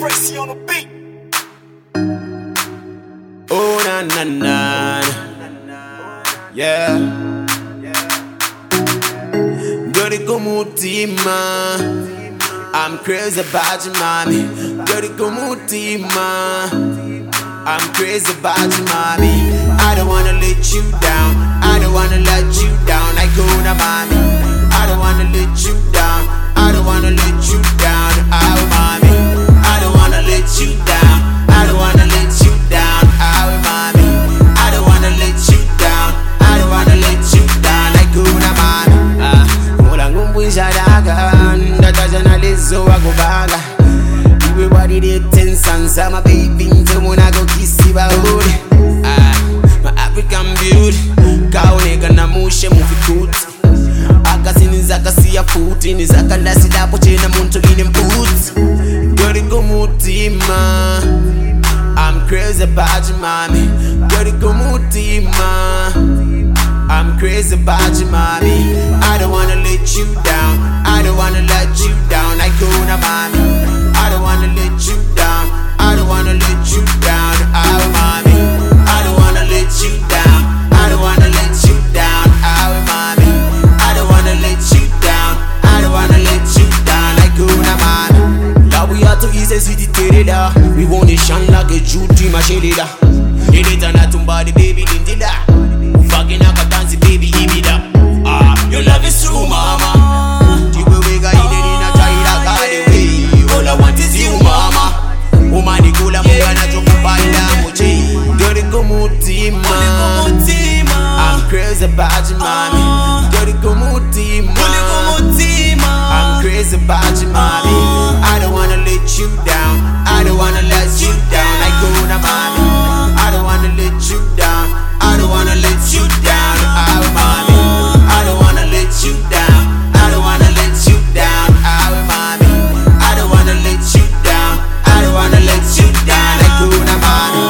Tracy on the beat. Oh na na na, yeah. Dirty Kumutima, I'm crazy about you, mommy. Dirty Kumutima, I'm crazy about you, mommy. I don't wanna let you down. I don't wanna let you down. I go na mommy. I don't wanna let you down. I don't wanna let you down. Oh mommy, I don't wanna let you down. I don't wanna let you down. Oh mommy, I don't wanna let you down. I don't wanna let you down. I go na mommy. Mola ngumbwisha daga, ndatazana lezo wakubanga. Iwe wadide tensansa, my baby nze muna go kisi baudi. My African beauty, kaoneka na mushe muvikuti. Akasini zakasiya futi, nizakandasi dapo chena muntu ine mputi. Dirty Kumutima, I'm crazy about you, mommy. Dirty Kumutima, I'm crazy about you, mommy. I don't wanna let you down. I don't wanna let you down. I go na mommy. I don't wanna let you down. I don't wanna let you down. Oh mommy, I don't wanna let you down. I don't wanna let you down. Oh mommy, I don't wanna let you down. I don't wanna let you down. I go na mommy. Now we are to easy city terida. We want to shine like a Judy Machelida. It na tumbadi baby dindida. Fucking akatansi baby ibida. Your love is true, mama. Tiwe wega ine na taira kali. All I want is you, mama. Umani kula mugana chokupanda muchi. Dirty Kumutima, I'm crazy about you, mommy. Dirty Kumutima, I'm crazy about you, mommy. I don't wanna let you down. I don't wanna let you down. I go na mommy. I don't wanna let you down. I don't wanna let you down. Oh mommy, I don't wanna let you down. I don't wanna let you down. Oh mommy, I don't wanna let you down. I don't wanna let you down. I go na mommy.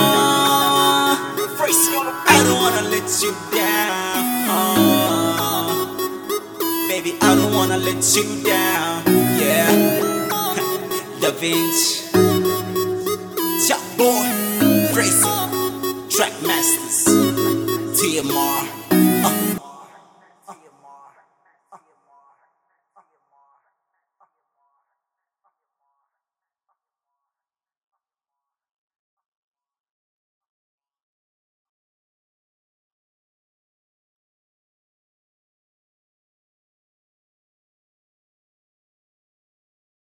Tracy on the beat. I don't wanna let you down. Baby, I don't wanna let you down. Yeah. Da Vinci, Chop Boy, Tracy, Track Masters, TMR.